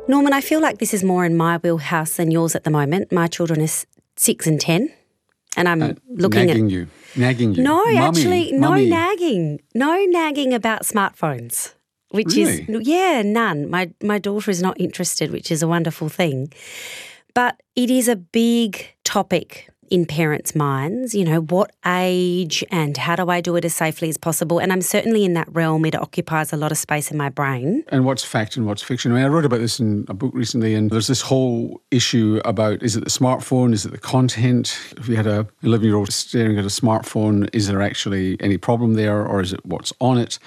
Norman, I feel like this is more in my wheelhouse than yours at the moment. My children are 6 and 10, and I'm looking nagging you. No, Mummy, actually, mummy. No nagging about smartphones. Which Really? none. My daughter is not interested, which is a wonderful thing. But it is a big topic in parents' minds, what age and how do I do it as safely as possible? And I'm certainly in that realm. It occupies a lot of space in my brain. And what's fact and what's fiction? I wrote about this in a book recently, and there's this whole issue about, is it the smartphone, is it the content? If you had a 11-year-old staring at a smartphone, is there actually any problem there, or is it what's on it?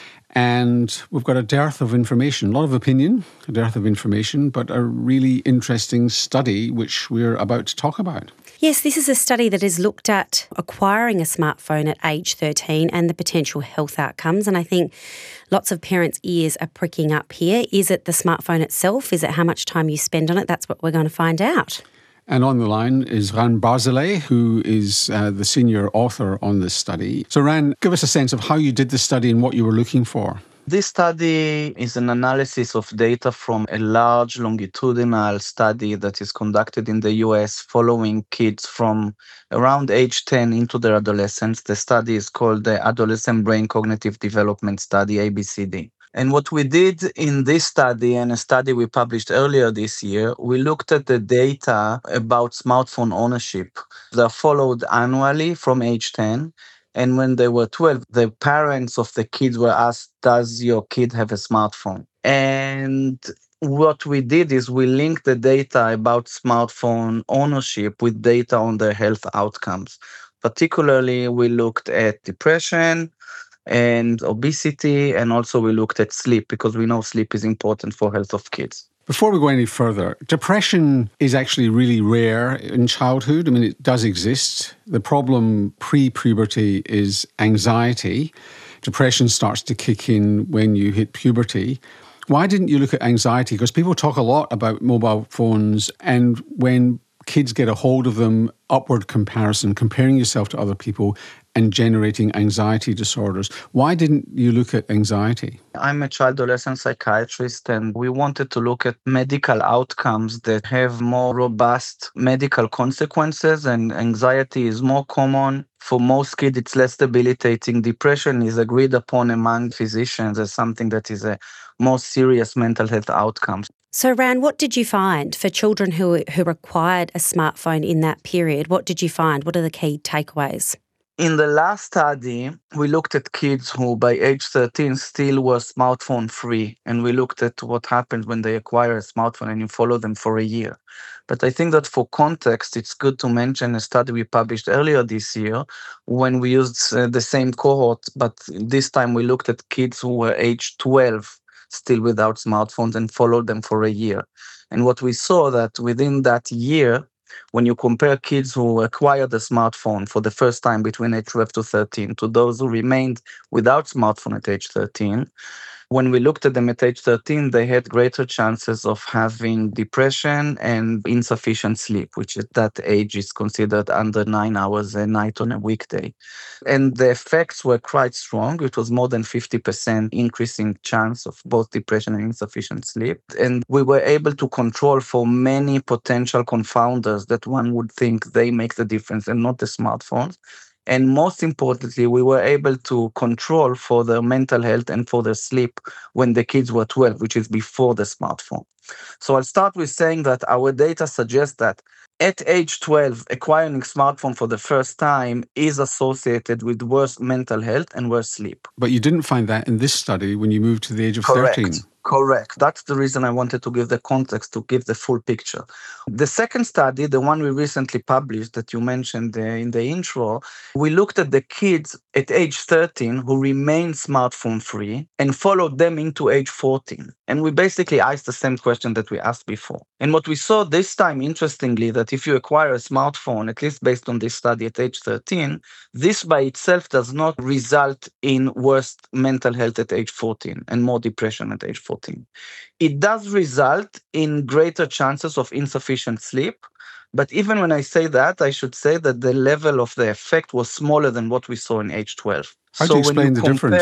And we've got a dearth of information, a lot of opinion, a dearth of information, but a really interesting study which we're about to talk about. Yes, this is a study that has looked at acquiring a smartphone at age 13 and the potential health outcomes. And I think lots of parents' ears are pricking up here. Is it the smartphone itself? Is it how much time you spend on it? That's what we're going to find out. And on the line is Ran Barzilay, who is the senior author on this study. So Ran, give us a sense of how you did the study and what you were looking for. This study is an analysis of data from a large longitudinal study that is conducted in the US following kids from around age 10 into their adolescence. The study is called the Adolescent Brain Cognitive Development Study, ABCD. And what we did in this study, and a study we published earlier this year, we looked at the data about smartphone ownership. They're followed annually from age 10. And when they were 12, the parents of the kids were asked, does your kid have a smartphone? And what we did is we linked the data about smartphone ownership with data on their health outcomes. Particularly, we looked at depression and obesity, and also we looked at sleep, because we know sleep is important for health of kids. Before we go any further, depression is actually really rare in childhood. I mean, it does exist. The problem pre-puberty is anxiety. Depression starts to kick in when you hit puberty. Why didn't you look at anxiety? Because people talk a lot about mobile phones, and when kids get a hold of them, upward comparison, comparing yourself to other people and generating anxiety disorders. Why didn't you look at anxiety? I'm a child adolescent psychiatrist, and we wanted to look at medical outcomes that have more robust medical consequences, and anxiety is more common. For most kids, it's less debilitating. Depression is agreed upon among physicians as something that is a more serious mental health outcome. So, Ran, what did you find for children who required a smartphone in that period? What did you find? What are the key takeaways? In the last study, we looked at kids who by age 13 still were smartphone free. And we looked at what happens when they acquire a smartphone and you follow them for a year. But I think that for context, it's good to mention a study we published earlier this year when we used the same cohort, but this time we looked at kids who were age 12 still without smartphones and followed them for a year. And what we saw that within that year, when you compare kids who acquired a smartphone for the first time between age 12 to 13 to those who remained without smartphone at age 13, when we looked at them at age 13, they had greater chances of having depression and insufficient sleep, which at that age is considered under 9 hours a night on a weekday. And the effects were quite strong. It was more than 50% increase in chance of both depression and insufficient sleep. And we were able to control for many potential confounders that one would think they make the difference and not the smartphones. And most importantly, we were able to control for their mental health and for their sleep when the kids were 12, which is before the smartphone. So I'll start with saying that our data suggests that at age 12, acquiring a smartphone for the first time is associated with worse mental health and worse sleep. But you didn't find that in this study when you moved to the age of 13. Correct. That's the reason I wanted to give the context, to give the full picture. The second study, the one we recently published that you mentioned in the intro, we looked at the kids at age 13 who remained smartphone free and followed them into age 14. And we basically asked the same question that we asked before. And what we saw this time, interestingly, that if you acquire a smartphone, at least based on this study at age 13, this by itself does not result in worse mental health at age 14 and more depression at age 14. It does result in greater chances of insufficient sleep. But even when I say that, I should say that the level of the effect was smaller than what we saw in age 12. How do you explain the difference?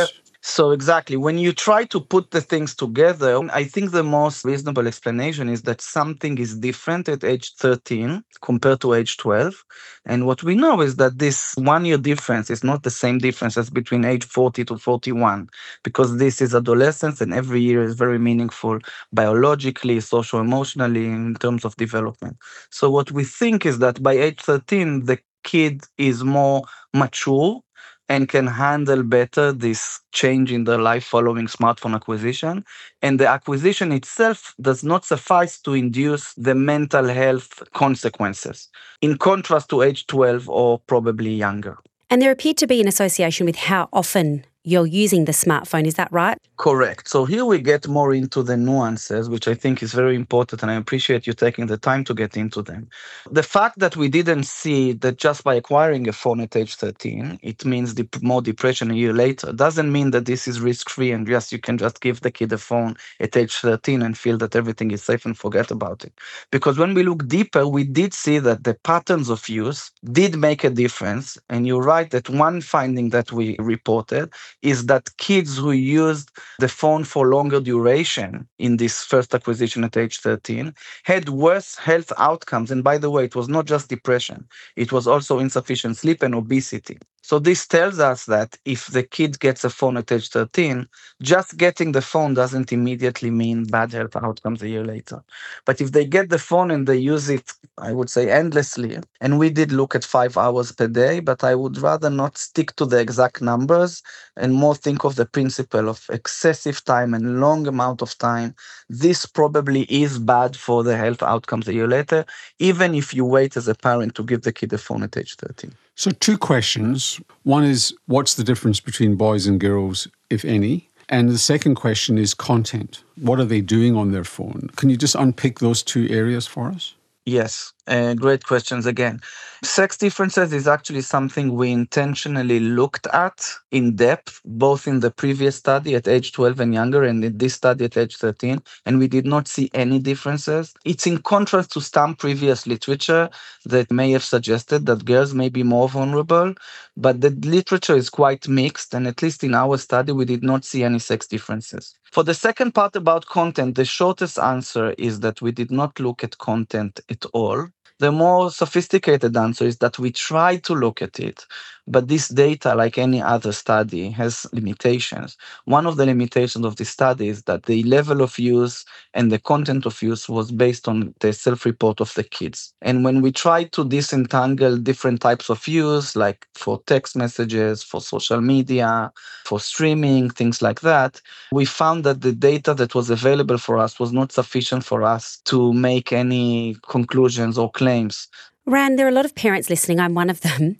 So exactly, when you try to put the things together, I think the most reasonable explanation is that something is different at age 13 compared to age 12. And what we know is that this 1 year difference is not the same difference as between age 40 to 41, because this is adolescence and every year is very meaningful biologically, socio-emotionally, in terms of development. So what we think is that by age 13, the kid is more mature and can handle better this change in their life following smartphone acquisition. And the acquisition itself does not suffice to induce the mental health consequences, in contrast to age 12 or probably younger. And there appeared to be an association with how often you're using the smartphone. Is that right? Correct. So here we get more into the nuances, which I think is very important, and I appreciate you taking the time to get into them. The fact that we didn't see that just by acquiring a phone at age 13, it means more depression a year later, doesn't mean that this is risk-free and just you can just give the kid a phone at age 13 and feel that everything is safe and forget about it. Because when we look deeper, we did see that the patterns of use did make a difference. And you're right that one finding that we reported is that kids who used the phone for longer duration in this first acquisition at age 13 had worse health outcomes. And by the way, it was not just depression, it was also insufficient sleep and obesity. So this tells us that if the kid gets a phone at age 13, just getting the phone doesn't immediately mean bad health outcomes a year later. But if they get the phone and they use it, I would say endlessly, and we did look at 5 hours per day, but I would rather not stick to the exact numbers and more think of the principle of excessive time and long amount of time. This probably is bad for the health outcomes a year later, even if you wait as a parent to give the kid a phone at age 13. So 2 questions. One is, what's the difference between boys and girls, if any? And the second question is content. What are they doing on their phone? Can you just unpick those 2 areas for us? Yes, great questions again. Sex differences is actually something we intentionally looked at in depth, both in the previous study at age 12 and younger and in this study at age 13, and we did not see any differences. It's in contrast to some previous literature that may have suggested that girls may be more vulnerable, but the literature is quite mixed, and at least in our study, we did not see any sex differences. For the second part about content, the shortest answer is that we did not look at content at all. The more sophisticated answer is that we tried to look at it, but this data, like any other study, has limitations. One of the limitations of this study is that the level of use and the content of use was based on the self-report of the kids. And when we tried to disentangle different types of use, like for text messages, for social media, for streaming, things like that, we found that the data that was available for us was not sufficient for us to make any conclusions or claims. Ran, there are a lot of parents listening. I'm one of them.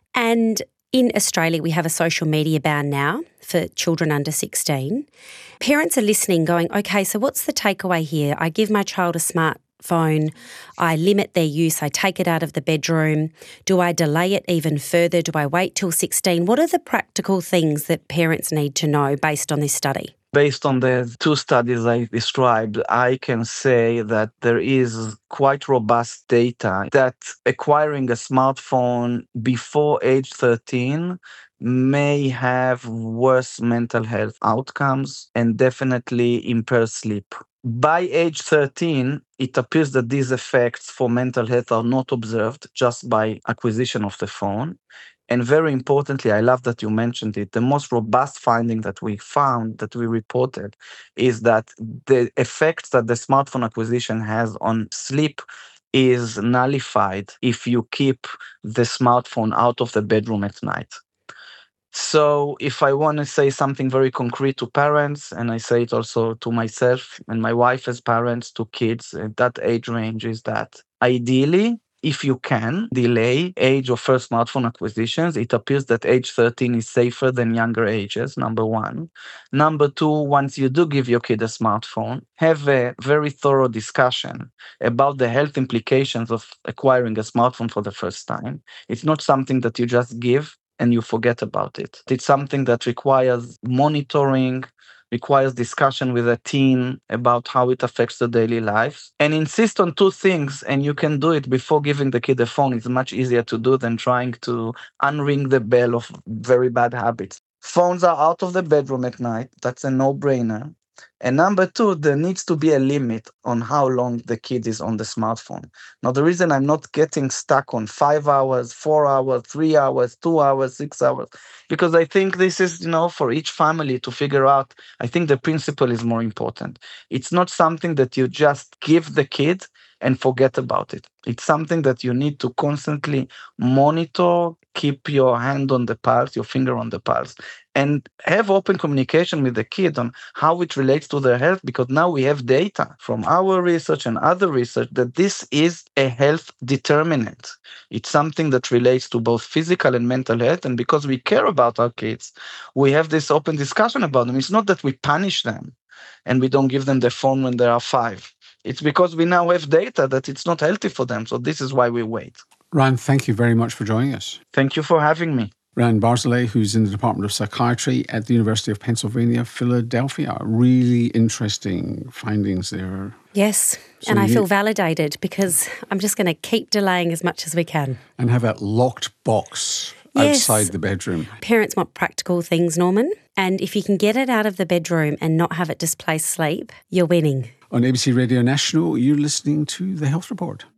And in Australia, we have a social media ban now for children under 16. Parents are listening going, okay, so what's the takeaway here? I give my child a smartphone, I limit their use, I take it out of the bedroom. Do I delay it even further? Do I wait till 16? What are the practical things that parents need to know based on this study? Based on the 2 studies I described, I can say that there is quite robust data that acquiring a smartphone before age 13 may have worse mental health outcomes and definitely impair sleep. By age 13, it appears that these effects for mental health are not observed just by acquisition of the phone. And very importantly, I love that you mentioned it, the most robust finding that we found, that we reported, is that the effects that the smartphone acquisition has on sleep is nullified if you keep the smartphone out of the bedroom at night. So if I want to say something very concrete to parents, and I say it also to myself and my wife as parents to kids at that age range, is that ideally, if you can delay age of first smartphone acquisitions, it appears that age 13 is safer than younger ages, number 1. Number 2, once you do give your kid a smartphone, have a very thorough discussion about the health implications of acquiring a smartphone for the first time. It's not something that you just give and you forget about it. It's something that requires monitoring, requires discussion with a teen about how it affects the daily lives, and insist on 2 things, and you can do it before giving the kid a phone. It's much easier to do than trying to unring the bell of very bad habits. Phones are out of the bedroom at night. That's a no-brainer. And number two, there needs to be a limit on how long the kid is on the smartphone. Now, the reason I'm not getting stuck on 5 hours, 4 hours, 3 hours, 2 hours, 6 hours, because I think this is, for each family to figure out. I think the principle is more important. It's not something that you just give the kid and forget about it. It's something that you need to constantly monitor, keep your hand on the pulse, your finger on the pulse, and have open communication with the kid on how it relates to their health, because now we have data from our research and other research that this is a health determinant. It's something that relates to both physical and mental health. And because we care about our kids, we have this open discussion about them. It's not that we punish them and we don't give them the phone when they are 5. It's because we now have data that it's not healthy for them. So this is why we wait. Ran, thank you very much for joining us. Thank you for having me. Ran Barzilay, who's in the Department of Psychiatry at the University of Pennsylvania, Philadelphia. Really interesting findings there. Yes, and I feel validated because I'm just going to keep delaying as much as we can. And have that locked box outside the bedroom. Parents want practical things, Norman. And if you can get it out of the bedroom and not have it displace sleep, you're winning. On ABC Radio National, you're listening to The Health Report.